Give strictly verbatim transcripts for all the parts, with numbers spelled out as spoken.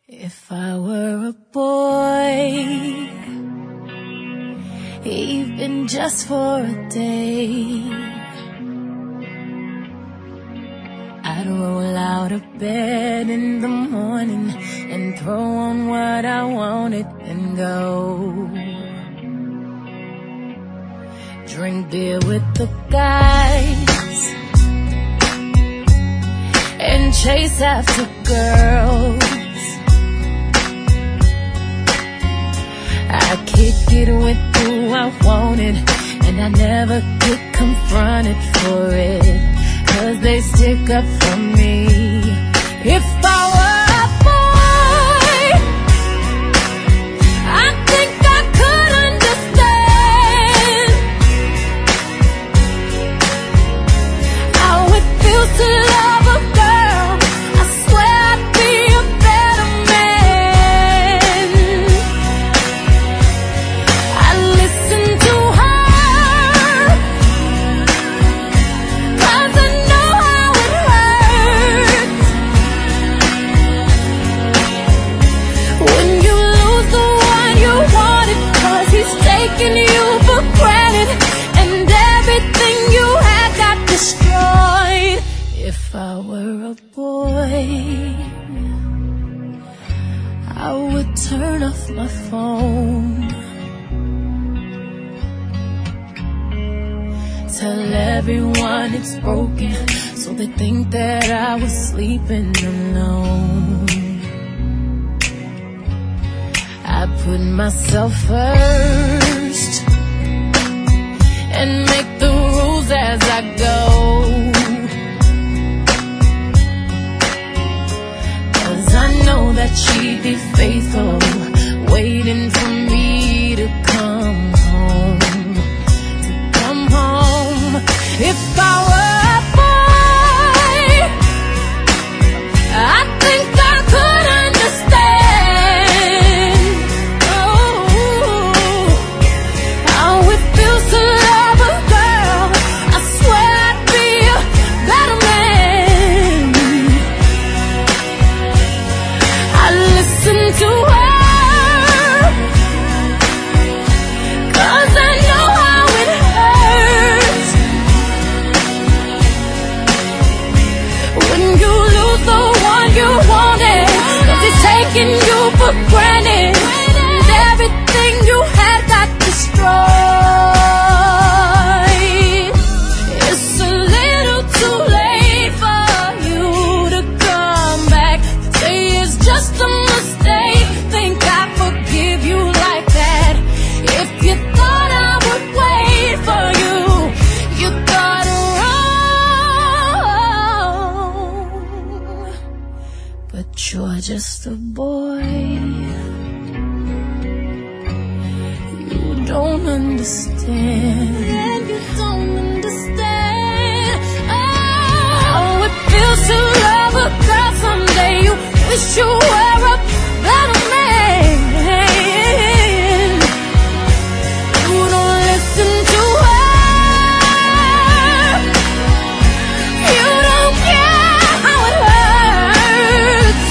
If I were a boy, even just for a day, I'd roll out of bed in the morning and throw on what I wanted and go drink beer with the guys and chase after girls. I kick it with who I wanted, and I never get confronted for it, 'cause they stick up for me. If I were a boy, I think I could understand how it feels to love a girl. I swear I'd be a better man. I listen to her, 'cause I know how it hurts when you lose the one you wanted, 'cause he's taking you for granted and everything you had got destroyed. If I were a boy, I would turn off my phone, tell everyone it's broken, so they think that I was sleeping alone. I put myself first and make the rules as I go, 'cause I know that she'd be faithful, waiting for me to come home, to come home. If I were a boy, I think I could understand oh, how it feels to love a girl. I swear I'd be a better man. I listen to her, 'cause I know how it hurts when you lose the one you wanted, 'cause he's taking you for granted and everything you had got destroyed. It's a little too late for you to come back, say it's just a mistake, think I forgive you like that. If you thought I would wait for you, you thought wrong. But you're just a boy, you don't understand. You don't understand how it feels to love a girl someday. You wish you were a better man. You don't listen to her, you don't care how it hurts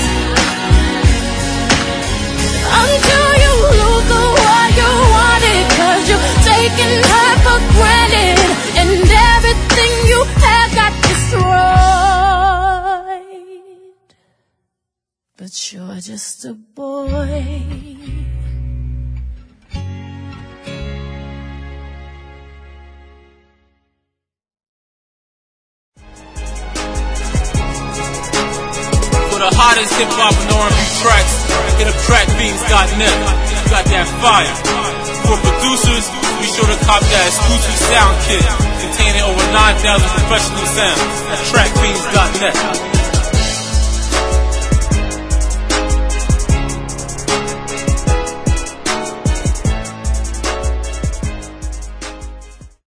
until you lose the one you wanted, 'cause you're taking her for granted and everything you had got destroyed. But you're just a boy. For the hottest hip-hop and R and B tracks, hit up track beans dot net. Got that fire. For producers, be sure to cop that exclusive sound kit containing over nine thousand professional sounds at track beans dot net.